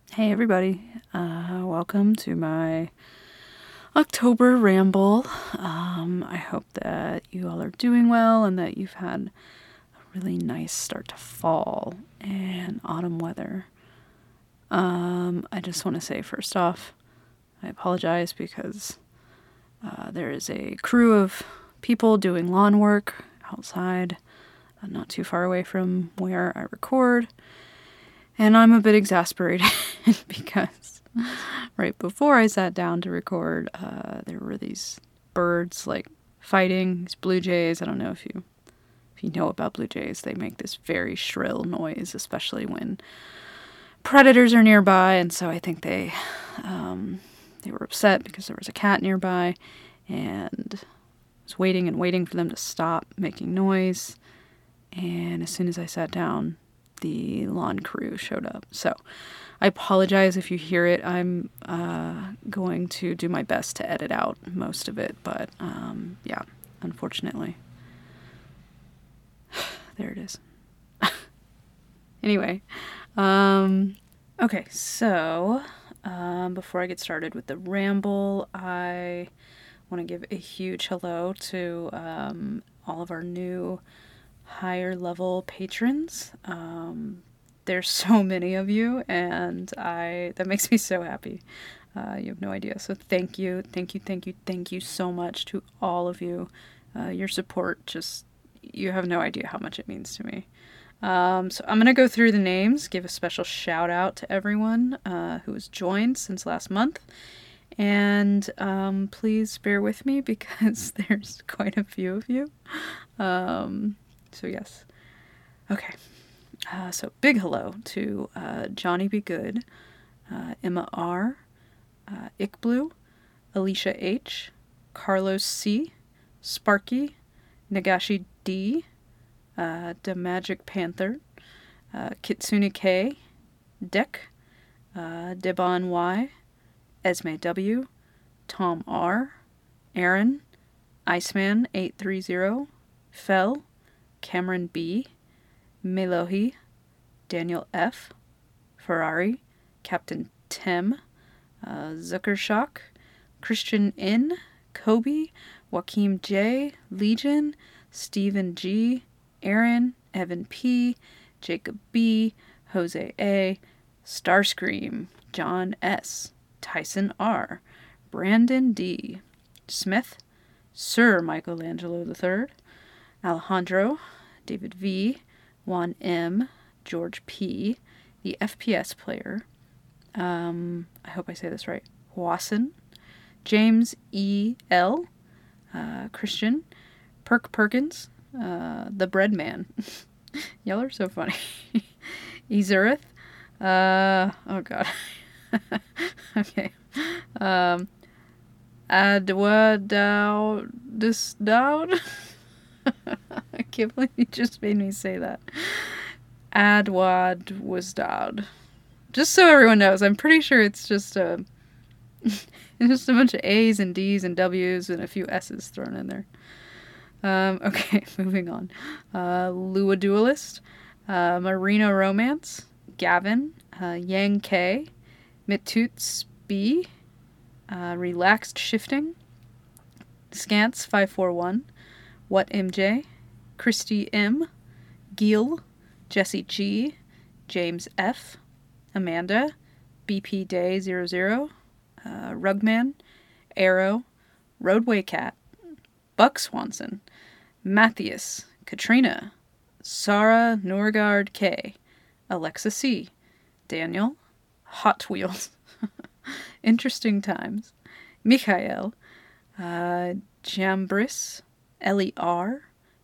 Hey everybody, welcome to my October ramble. I hope that you all are doing well and that you've had a really nice start to fall and autumn weather. I just want to say first off, I apologize because there is a crew of people doing lawn work outside, not too far away from where I record. And I'm a bit exasperated because right before I sat down to record, there were these birds like fighting, these blue jays. I don't know if you know about blue jays. They make this very shrill noise, especially when predators are nearby. And so I think they were upset because there was a cat nearby, and I was waiting and waiting for them to stop making noise. And as soon as I sat down, the lawn crew showed up. So I apologize if you hear it. I'm going to do my best to edit out most of it, but yeah, unfortunately. There it is. Anyway, okay, so before I get started with the ramble, I want to give a huge hello to all of our new higher level patrons. There's so many of you, and that makes me so happy. You have no idea. So thank you so much to all of you. Your support, you have no idea how much it means to me. So I'm going to go through the names, give a special shout out to everyone who has joined since last month. And please bear with me because there's quite a few of you. So yes. Okay. So big hello to Johnny B. Good, Emma R., Ick Blue, Alicia H., Carlos C., Sparky, Nagashi D., The Magic Panther, Kitsune K., Deck, Debon Y., Esme W., Tom R., Aaron, Iceman 830, Fell, Cameron B., Melohi, Daniel F., Ferrari, Captain Tim, Zuckershock, Christian N., Kobe, Joaquim J., Legion, Stephen G., Aaron, Evan P., Jacob B., Jose A., Starscream, John S., Tyson R., Brandon D., Smith, Sir Michelangelo III, Alejandro, David V., Juan M., George P., the FPS player, I hope I say this right, Wasson, James E. L., Christian, Perk Perkins, the Bread Man. Y'all are so funny. Ezurith, oh god. Okay. Adwadowdisdowd. I can't believe you just made me say that. Adwad was Dowd. Just so everyone knows, I'm pretty sure it's just it's just a bunch of A's and D's and W's and a few S's thrown in there. Okay, moving on. Lua Duelist, Marina Romance, Gavin, Yang K, Mitoots B, Relaxed Shifting, Scants 541, What MJ, Christy M, Gil, Jesse G, James F, Amanda, BP Day 00, Rugman, Arrow, Roadway Cat, Buck Swanson, Matthias, Katrina, Sarah Norgard K, Alexa C, Daniel, Hot Wheels, Interesting Times, Michael, Jambris, Ellie R,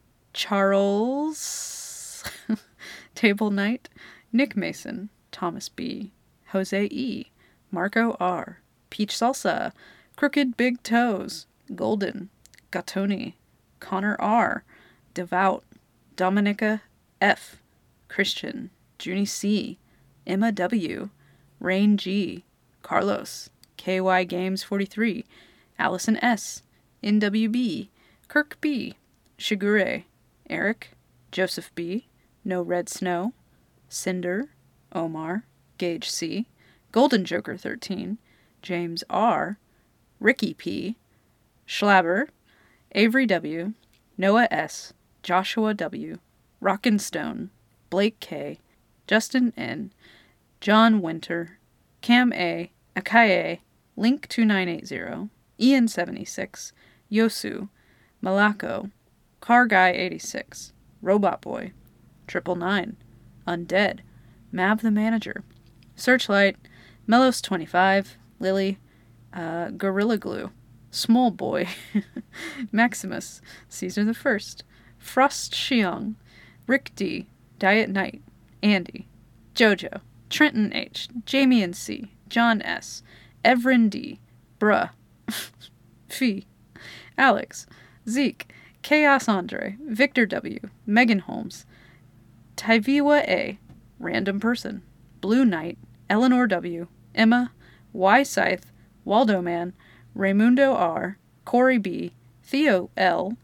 Charles, Table Knight, Nick Mason, Thomas B, Jose E, Marco R, Peach Salsa, Crooked Big Toes, Golden, Gatoni, Connor R, Devout, Dominica F, Christian, Junie C, Emma W, Rain G, Carlos, KY Games 43, Allison S, NWB, Kirk B, Shigure, Eric, Joseph B, No Red Snow, Cinder, Omar, Gage C, Golden Joker 13, James R., Ricky P., Schlabber, Avery W., Noah S., Joshua W., Rockin' Stone, Blake K., Justin N., John Winter, Cam A., Akaye, Link2980, Ian76, Yosu, Malako, Car Guy 86, Robot Boy, 999, Undead, Mav the Manager, Searchlight, Melos 25, Lily, Gorilla Glue, Small Boy, Maximus, Caesar the First, Frost Xiong, Rick D, Diet Knight, Andy, Jojo, Trenton H, Jamie and C, John S, Evrin D, Bruh, Fee, Alex, Zeke, Chaos Andre, Victor W, Megan Holmes, Tyviwa A, Random Person, Blue Knight, Eleanor W, Emma, Y Scythe, Waldo Man, Raymundo R, Corey B, Theo L,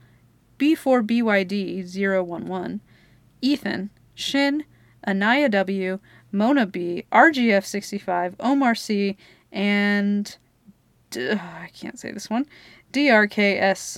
B4BYD011, Ethan, Shin, Anaya W, Mona B, RGF65, Omar C, and I can't say this one, DRKS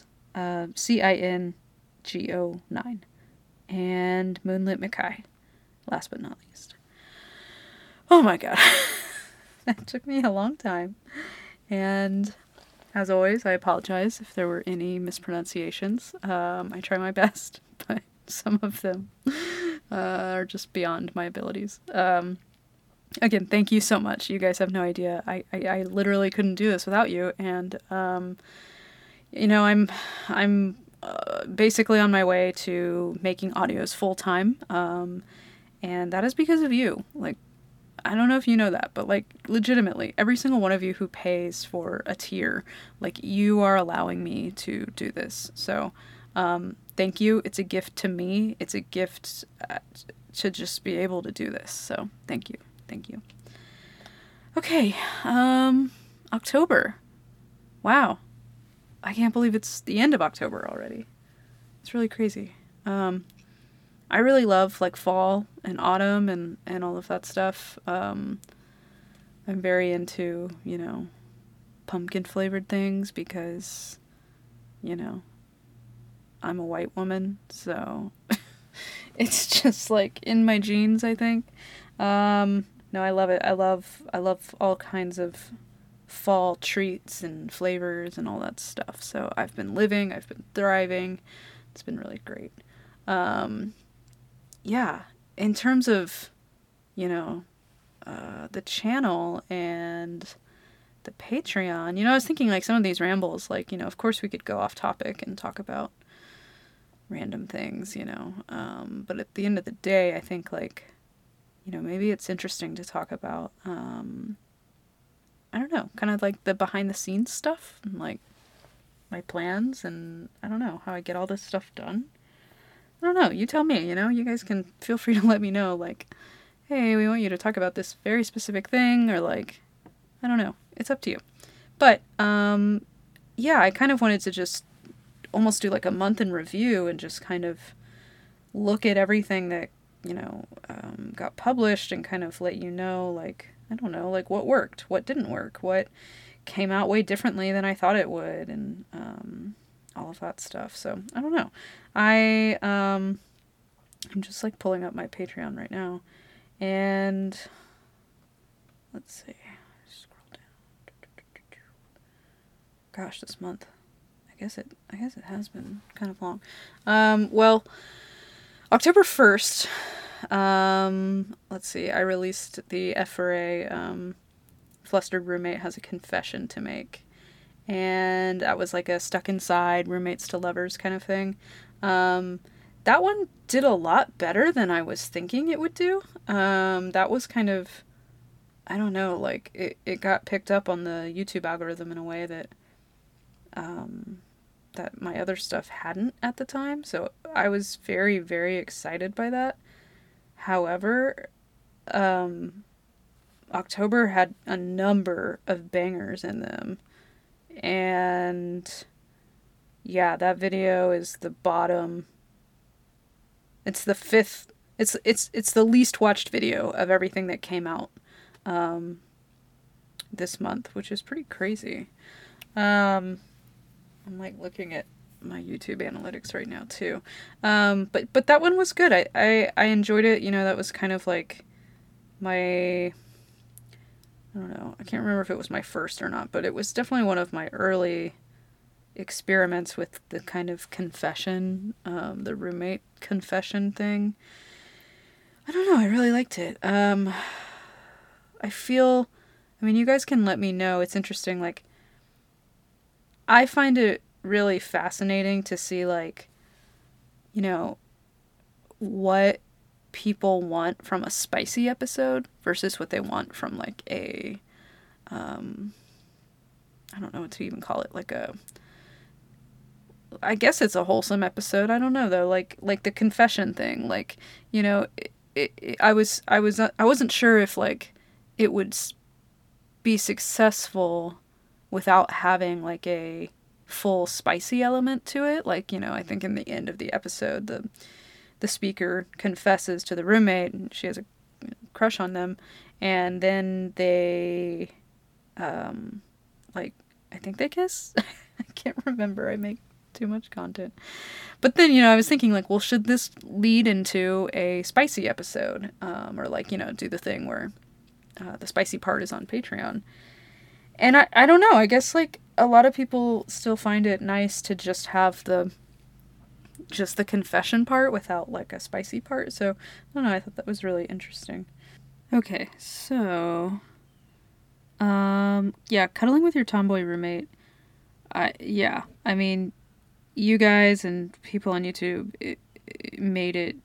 CINGO9, and Moonlit Mackay, last but not least. Oh my god. That took me a long time. And as always, I apologize if there were any mispronunciations. I try my best, but some of them are just beyond my abilities. Again, thank you so much. You guys have no idea. I literally couldn't do this without you. And, you know, I'm basically on my way to making audios full time. And that is because of you. Like, I don't know if you know that, but like legitimately, every single one of you who pays for a tier, like you are allowing me to do this. So, thank you. It's a gift to me. It's a gift to just be able to do this. So thank you. Thank you. Okay. October. Wow. I can't believe it's the end of October already. It's really crazy. I really love like fall and autumn and all of that stuff. I'm very into, you know, pumpkin flavored things because, you know, I'm a white woman, so it's just like in my genes, I think. No, I love it. I love all kinds of fall treats and flavors and all that stuff. So I've been thriving. It's been really great. Yeah, in terms of, you know, the channel and the Patreon, you know, I was thinking like some of these rambles, like, you know, of course we could go off topic and talk about random things, you know, but at the end of the day, I think like, you know, maybe it's interesting to talk about, I don't know, kind of like the behind the scenes stuff and like my plans and I don't know how I get all this stuff done. I don't know. You tell me, you know, you guys can feel free to let me know, like, hey, we want you to talk about this very specific thing, or like, I don't know. It's up to you. But, yeah, I kind of wanted to just almost do like a month in review and just kind of look at everything that, you know, got published and kind of let you know, like, I don't know, like what worked, what didn't work, what came out way differently than I thought it would, and, all of that stuff. So I don't know. I'm just like pulling up my Patreon right now, and let's see. Scroll down. Gosh, this month. I guess it has been kind of long. Well, October 1st. Let's see. I released the F4A. Flustered Roommate Has a Confession to Make. And that was like a stuck inside roommates to lovers kind of thing. That one did a lot better than I was thinking it would do. That was kind of, I don't know, like it got picked up on the YouTube algorithm in a way that that my other stuff hadn't at the time. So I was very, very excited by that. However, October had a number of bangers in them. And yeah, that video is the bottom. It's the fifth. It's the least watched video of everything that came out this month, which is pretty crazy. I'm like looking at my YouTube analytics right now too. But that one was good. I enjoyed it. You know, that was kind of like my, I don't know, I can't remember if it was my first or not, but it was definitely one of my early experiments with the kind of confession, the roommate confession thing. I don't know, I really liked it. I feel, I mean, you guys can let me know. It's interesting, like, I find it really fascinating to see, like, you know, what people want from a spicy episode versus what they want from, like, a, I don't know what to even call it, like a, I guess it's a wholesome episode. I don't know though. Like the confession thing. Like, you know, I wasn't sure if like it would be successful without having like a full spicy element to it. Like, you know, I think in the end of the episode, the speaker confesses to the roommate, and she has a crush on them, and then they, like, I think they kiss. I can't remember. I make too much content. But then, you know, I was thinking, like, well, should this lead into a spicy episode? Or, like, you know, do the thing where the spicy part is on Patreon. And I don't know. I guess, like, a lot of people still find it nice to just have the confession part without, like, a spicy part. So, I don't know. I thought that was really interesting. Okay, so, yeah, cuddling with your tomboy roommate. Yeah, I mean, you guys and people on YouTube it made it.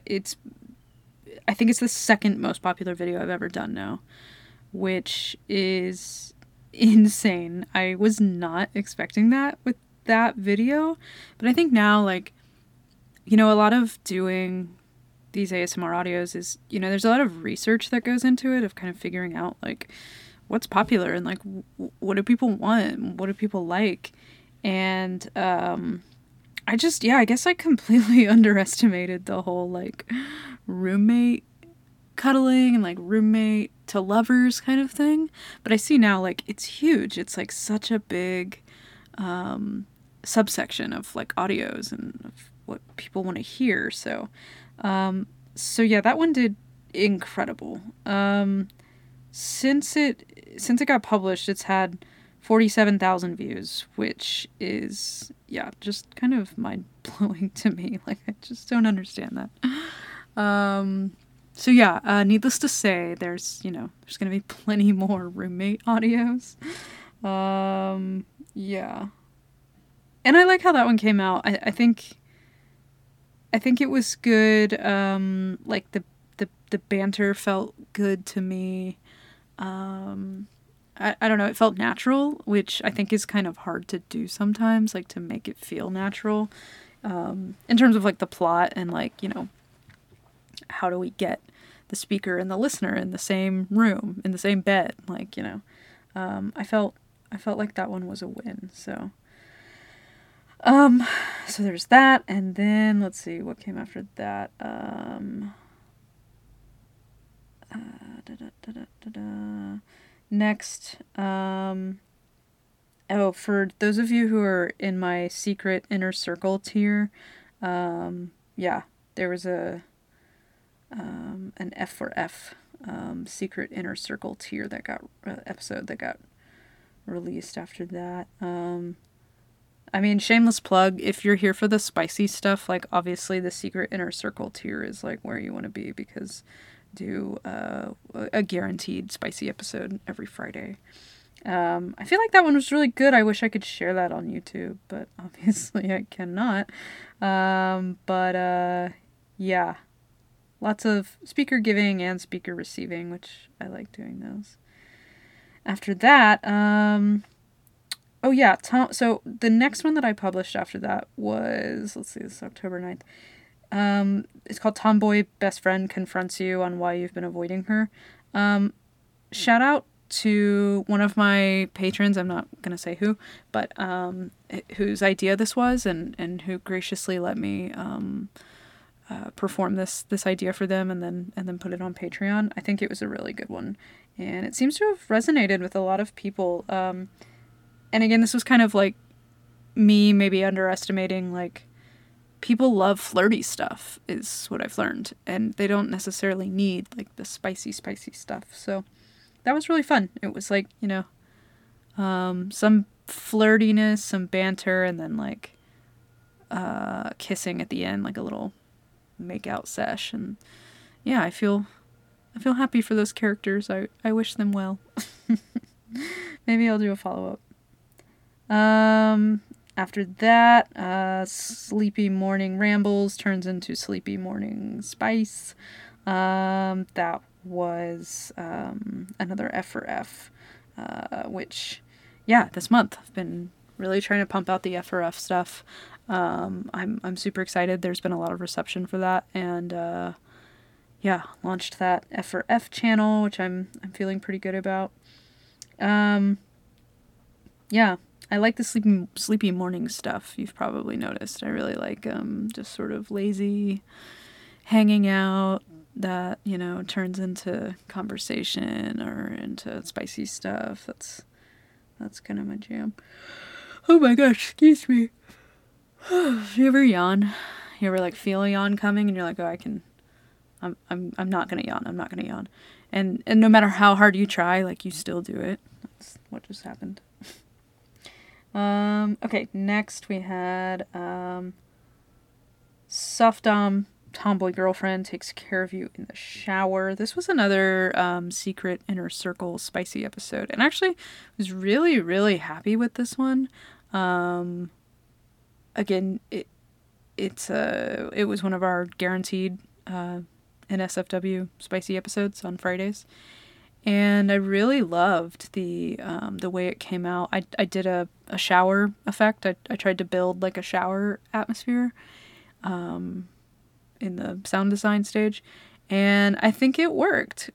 I think it's the second most popular video I've ever done now, which is insane. I was not expecting that with that video, but I think now, like, you know, a lot of doing these ASMR audios is, you know, there's a lot of research that goes into it of kind of figuring out, like, what's popular and, like, what do people want? What do people like? And I guess I completely underestimated the whole, like, roommate cuddling and, like, roommate to lovers kind of thing. But I see now, like, it's huge. It's, like, such a big subsection of, like, audios and of what people want to hear. So, yeah, that one did incredible. Since it got published, it's had 47,000 views, which is, yeah, just kind of mind-blowing to me. Like, I just don't understand that. So yeah, needless to say, there's going to be plenty more roommate audios. Yeah. And I like how that one came out. I think it was good. Like, the banter felt good to me. I don't know, it felt natural, which I think is kind of hard to do sometimes, like, to make it feel natural, in terms of, like, the plot and, like, you know, how do we get the speaker and the listener in the same room, in the same bed, like, you know, I felt like that one was a win, so, so there's that, and then, let's see, what came after that, next, for those of you who are in my secret inner circle tier, yeah, there was an F for F, secret inner circle tier that got, episode that got released after that. I mean, shameless plug, if you're here for the spicy stuff, like, obviously the secret inner circle tier is, like, where you want to be, because do a guaranteed spicy episode every Friday. I feel like that one was really good. I wish I could share that on YouTube, but obviously I cannot. Yeah, lots of speaker giving and speaker receiving, which I like doing those. After that, oh yeah, so the next one that I published after that was, let's see, this is October 9th. It's called Tomboy Best Friend Confronts You on Why You've Been Avoiding Her. Shout out to one of my patrons, I'm not going to say who, but whose idea this was, and who graciously let me perform this idea for them and then put it on Patreon. I think it was a really good one, and it seems to have resonated with a lot of people. And again, this was kind of like me maybe underestimating, like, people love flirty stuff is what I've learned, and they don't necessarily need like the spicy stuff. So that was really fun. It was like, some flirtiness, some banter, and then like kissing at the end, like a little make out sesh. And yeah, I feel happy for those characters. I wish them well. Maybe I'll do a follow-up. After that, Sleepy Morning Rambles turns into Sleepy Morning Spice. That was another F for F, which, yeah, this month I've been really trying to pump out the F for F stuff. I'm super excited. There's been a lot of reception for that, and yeah, launched that F for F channel, which I'm feeling pretty good about. Yeah. I like the sleepy morning stuff. You've probably noticed. I really like just sort of lazy hanging out that, turns into conversation or into spicy stuff. That's kind of my jam. Oh my gosh, excuse me. You ever yawn? You ever like feel a yawn coming and you're like, oh, I'm not gonna yawn. I'm not gonna yawn. And no matter how hard you try, like, you still do it. That's what just happened. Okay, next we had, Soft Dom Tomboy Girlfriend Takes Care of You in the Shower. This was another, secret inner circle spicy episode, and actually was really, really happy with this one. Again, it was one of our guaranteed, NSFW spicy episodes on Fridays. And I really loved the way it came out. I did a shower effect. I tried to build like a shower atmosphere in the sound design stage, and I think it worked.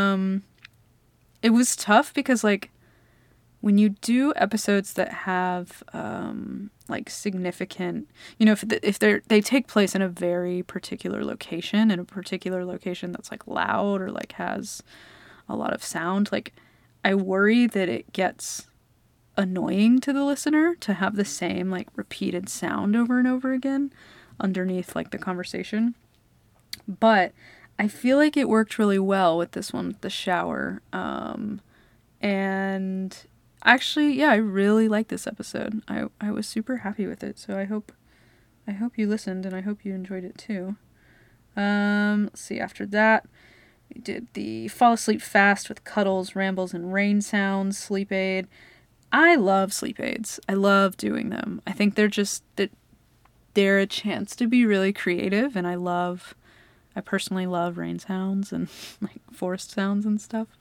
It was tough because, like, when you do episodes that have like significant, if they take place in a very particular location, that's like loud or like has a lot of sound, like, I worry that it gets annoying to the listener to have the same like repeated sound over and over again underneath like the conversation. But I feel like it worked really well with this one, with the shower. And actually, yeah, I really like this episode. I was super happy with it, so I hope you listened, and I hope you enjoyed it too. Let's see, after that, we did the Fall Asleep Fast with cuddles, rambles, and rain sounds sleep aid. I love sleep aids. I love doing them. I think they're a chance to be really creative, and I personally love rain sounds and like forest sounds and stuff.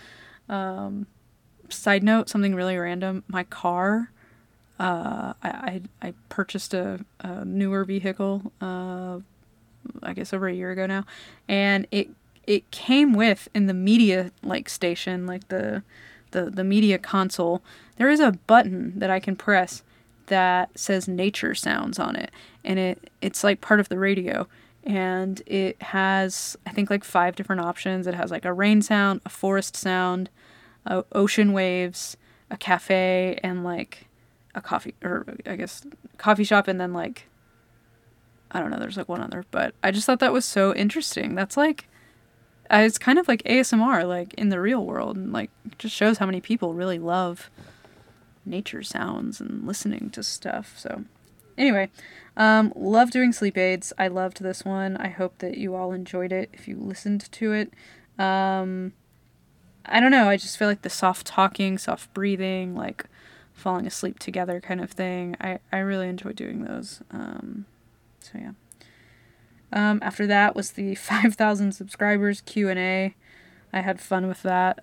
Side note, something really random. My car, I purchased a newer vehicle, I guess over a year ago now, and it came with, in the media like station, like the media console, there is a button that I can press that says nature sounds on it, and it's like part of the radio, and it has, I think, like 5 different options. It has like a rain sound, a forest sound, ocean waves, a cafe, and like a coffee, or I guess coffee shop, and then like, I don't know, there's like one other, but I just thought that was so interesting. That's like, it's kind of like ASMR, like in the real world, and like it just shows how many people really love nature sounds and listening to stuff. So anyway, love doing sleep aids. I loved this one. I hope that you all enjoyed it if you listened to it. I don't know, I just feel like the soft talking, soft breathing, like falling asleep together kind of thing, I really enjoy doing those. So yeah. After that was the 5,000 subscribers Q&A. I had fun with that.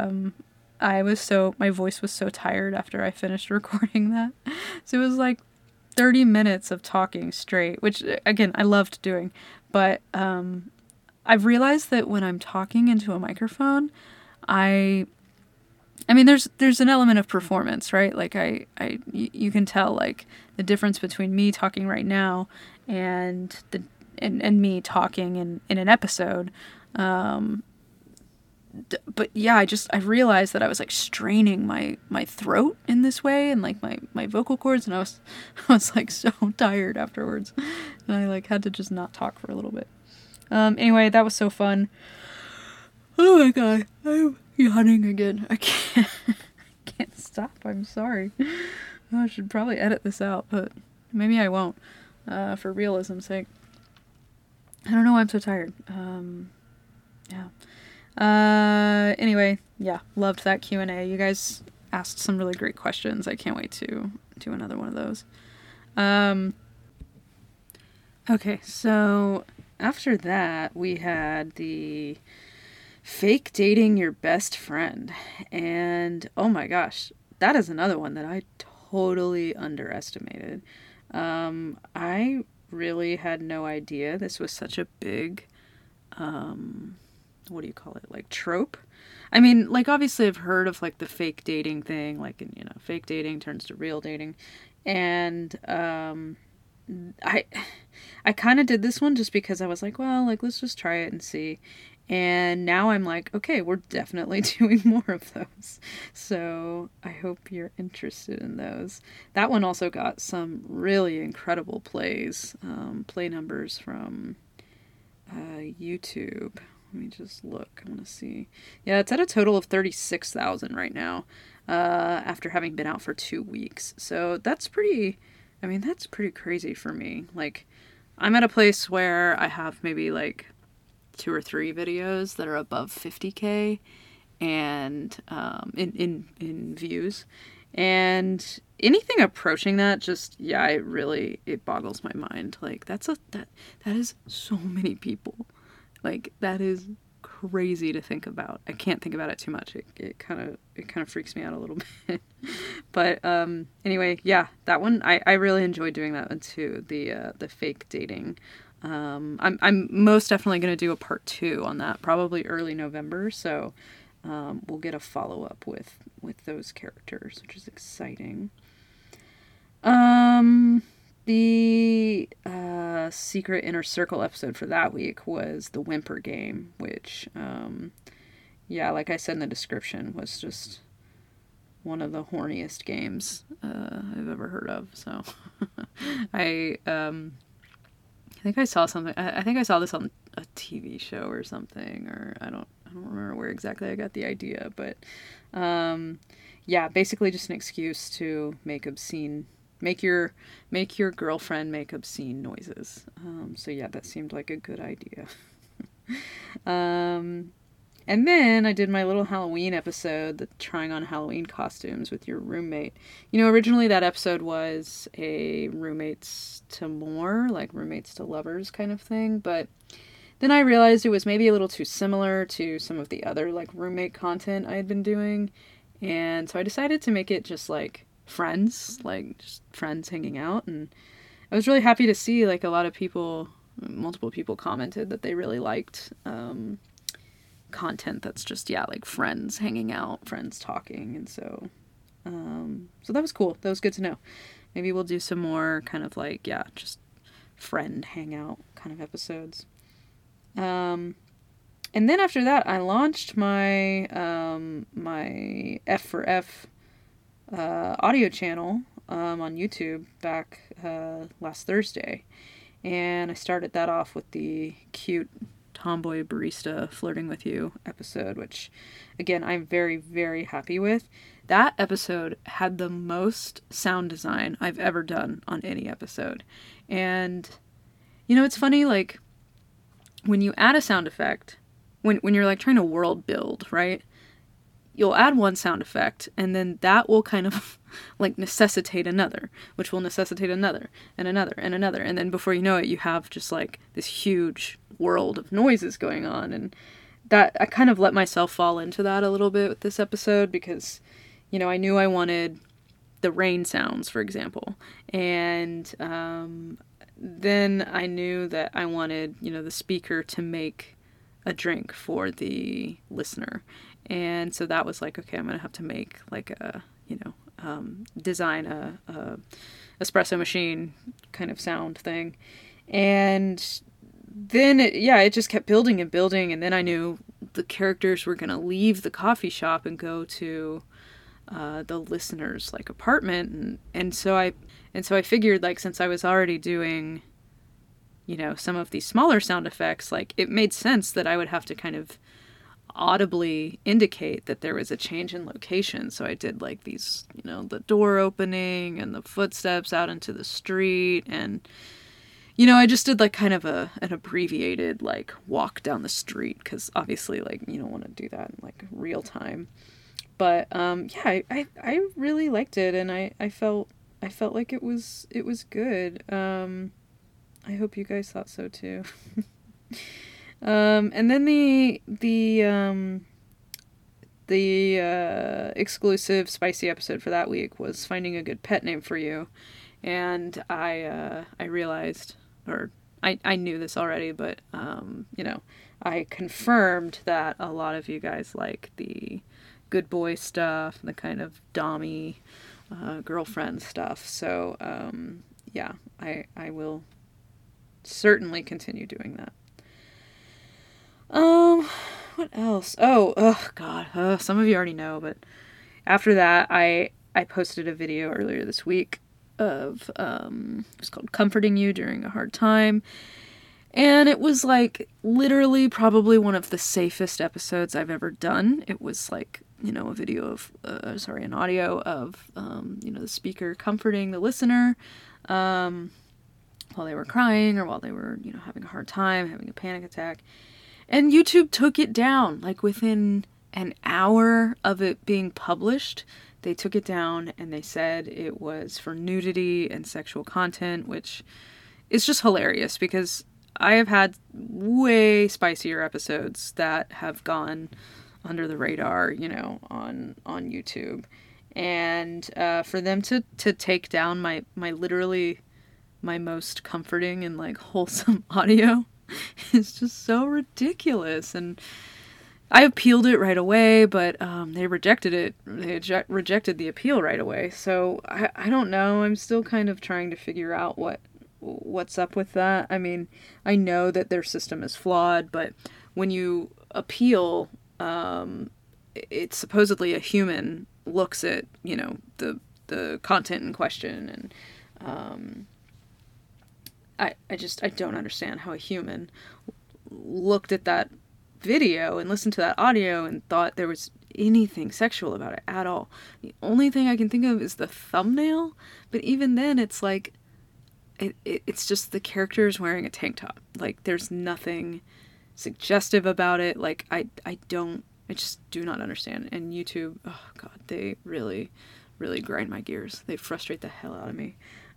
My voice was so tired after I finished recording that. So it was like 30 minutes of talking straight, which, again, I loved doing. But I've realized that when I'm talking into a microphone, I mean, there's an element of performance, right? Like you can tell like the difference between me talking right now and and me talking in an episode. But yeah, I realized that I was like straining my throat in this way, and like my vocal cords, and I was like so tired afterwards, and I like had to just not talk for a little bit. Anyway, that was so fun. Oh my god, I'm yawning again. I can't stop. I'm sorry. I should probably edit this out, but maybe I won't, for realism's sake. I don't know why I'm so tired. Yeah. Anyway, yeah, loved that Q&A. You guys asked some really great questions. I can't wait to do another one of those. Okay, so after that, we had the fake dating your best friend. And oh my gosh, that is another one that I totally underestimated. I really had no idea this was such a big, what do you call it? Like trope. I mean, like obviously I've heard of like the fake dating thing, like, you know, fake dating turns to real dating. And, I kind of did this one just because I was like, well, like, let's just try it and see. And now I'm like, okay, we're definitely doing more of those. So I hope you're interested in those. That one also got some really incredible plays, play numbers from YouTube. Let me just look. I want to see. Yeah, it's at a total of 36,000 right now, after having been out for 2 weeks. So that's pretty crazy for me. Like, I'm at a place where I have maybe like 2 or 3 videos that are above 50K and in views, and anything approaching that, just it boggles my mind. Like that is so many people. Like that is crazy to think about. I can't think about it too much. It kind of freaks me out a little bit. But anyway, yeah, that one I really enjoyed doing that one too. The fake dating. I'm most definitely going to do a part 2 on that, probably early November. So we'll get a follow up with those characters, which is exciting. The secret inner circle episode for that week was the Whimper game, which, like I said in the description, was just one of the horniest games I've ever heard of. So I think I saw something. I think I saw this on a TV show or something, or I don't remember where exactly I got the idea, but basically just an excuse to make your girlfriend make obscene noises. So yeah, that seemed like a good idea. And then I did my little Halloween episode, the trying on Halloween costumes with your roommate. You know, originally that episode was a roommates to more, like roommates to lovers kind of thing, but then I realized it was maybe a little too similar to some of the other like roommate content I had been doing, and so I decided to make it just like friends, like just friends hanging out. And I was really happy to see like a lot of people, multiple people commented that they really liked content that's just like friends hanging out, friends talking. And so that was cool. That was good to know. Maybe we'll do some more kind of like just friend hangout kind of episodes. And then after that I launched my my F for F audio channel on YouTube back last Thursday, and I started that off with the cute tomboy barista flirting with you episode, which again I'm very, very happy with. That episode had the most sound design I've ever done on any episode. And you know, it's funny, like when you add a sound effect, when you're like trying to world build, right? You'll add one sound effect, and then that will kind of like necessitate another, which will necessitate another, and another, and another. And then before you know it, you have just like this huge world of noises going on. And that I kind of let myself fall into that a little bit with this episode because, you know, I knew I wanted the rain sounds, for example. And then I knew that I wanted, you know, the speaker to make a drink for the listener. And so that was like, okay, I'm going to have to make like a, you know, design a espresso machine kind of sound thing. And then it just kept building and building, and then I knew the characters were gonna leave the coffee shop and go to the listener's like apartment, and so I figured, like, since I was already doing, you know, some of these smaller sound effects, like, it made sense that I would have to kind of audibly indicate that there was a change in location. So I did like these, you know, the door opening and the footsteps out into the street, and you know, I just did like kind of an abbreviated like walk down the street, because obviously, like, you don't want to do that in like real time. But yeah, I really liked it, and I felt like it was good. I hope you guys thought so too. And then the exclusive spicy episode for that week was finding a good pet name for you, and I realized, or I knew this already, but you know, I confirmed that a lot of you guys like the good boy stuff, the kind of dommy girlfriend stuff. So yeah, I will certainly continue doing that. What else? Oh God. Some of you already know, but after that, I posted a video earlier this week of, it's called Comforting You During a Hard Time. And it was like literally probably one of the safest episodes I've ever done. It was like, you know, a video of, an audio of, you know, the speaker comforting the listener, while they were crying, or while they were, you know, having a hard time, having a panic attack. And YouTube took it down, like within an hour of it being published. They took it down, and they said it was for nudity and sexual content, which is just hilarious, because I have had way spicier episodes that have gone under the radar, you know, on YouTube. And for them to take down my literally my most comforting and like wholesome audio is just so ridiculous. And I appealed it right away, but they rejected it. They rejected the appeal right away. So I don't know. I'm still kind of trying to figure out what's up with that. I mean, I know that their system is flawed, but when you appeal, it's supposedly a human looks at, you know, the content in question, and I don't understand how a human looked at that video and listened to that audio and thought there was anything sexual about it at all. The only thing I can think of is the thumbnail, but even then it's like it's just the characters wearing a tank top. Like, there's nothing suggestive about it. Like, I just do not understand. And YouTube, oh God, they really, really grind my gears. They frustrate the hell out of me.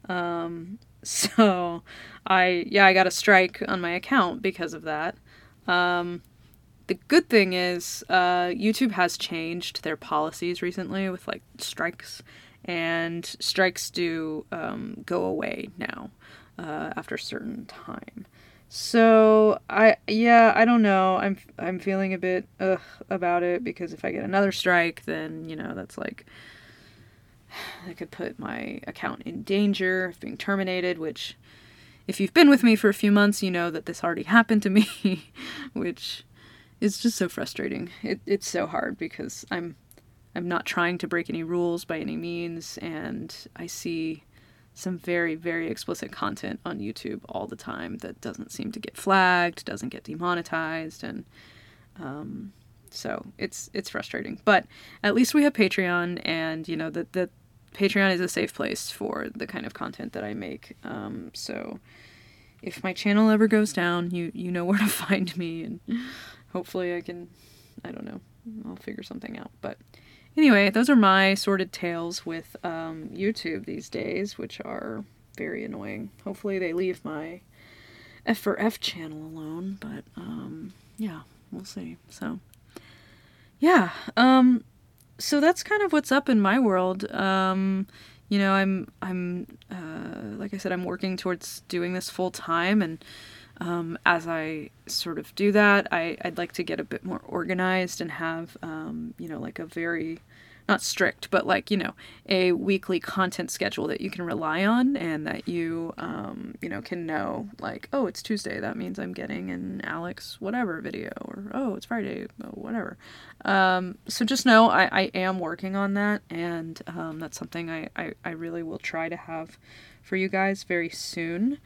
So I got a strike on my account because of that. The good thing is, YouTube has changed their policies recently with like strikes, and strikes do go away now after a certain time. So I don't know. I'm feeling a bit about it, because if I get another strike, then, you know, that's like, that could put my account in danger of being terminated, which, if you've been with me for a few months, you know that this already happened to me, which is just so frustrating. It's so hard, because I'm not trying to break any rules by any means, and I see some very, very explicit content on YouTube all the time that doesn't seem to get flagged, doesn't get demonetized, and so it's frustrating. But at least we have Patreon, and, you know, the Patreon is a safe place for the kind of content that I make. So if my channel ever goes down, you know where to find me, and hopefully I don't know, I'll figure something out. But anyway, those are my sordid tales with YouTube these days, which are very annoying. Hopefully they leave my F for F channel alone, but yeah, we'll see. So yeah, so that's kind of what's up in my world. You know, I'm like I said, I'm working towards doing this full time, and as I sort of do that, I'd like to get a bit more organized and have, you know, like a very not strict, but like, a weekly content schedule that you can rely on, and that you, can know, like, oh, it's Tuesday, that means I'm getting an Alex whatever video, or, oh, it's Friday, whatever. So just know I am working on that, and that's something I really will try to have for you guys very soon.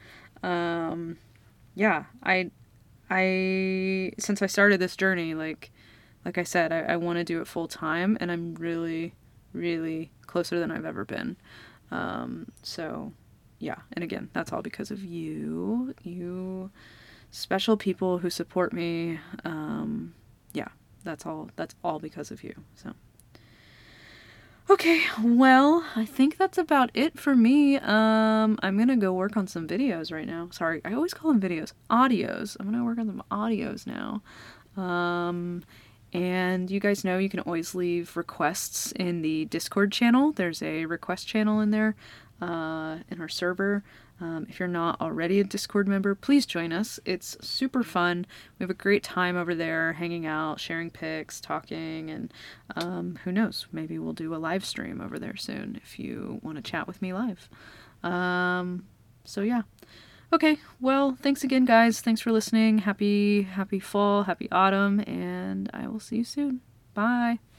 Yeah, since I started this journey, like I said, I want to do it full time, and I'm really, really closer than I've ever been. So, yeah, and again, that's all because of you special people who support me. Yeah, that's all because of you. So, okay, well, I think that's about it for me. I'm gonna go work on some videos right now. Sorry, I always call them videos. Audios. I'm gonna work on some audios now. And you guys know you can always leave requests in the Discord channel. There's a request channel in there, in our server. If you're not already a Discord member, please join us. It's super fun. We have a great time over there, hanging out, sharing pics, talking, and who knows, maybe we'll do a live stream over there soon if you want to chat with me live. So yeah. Okay, well, thanks again, guys. Thanks for listening. Happy fall, happy autumn, and I will see you soon. Bye.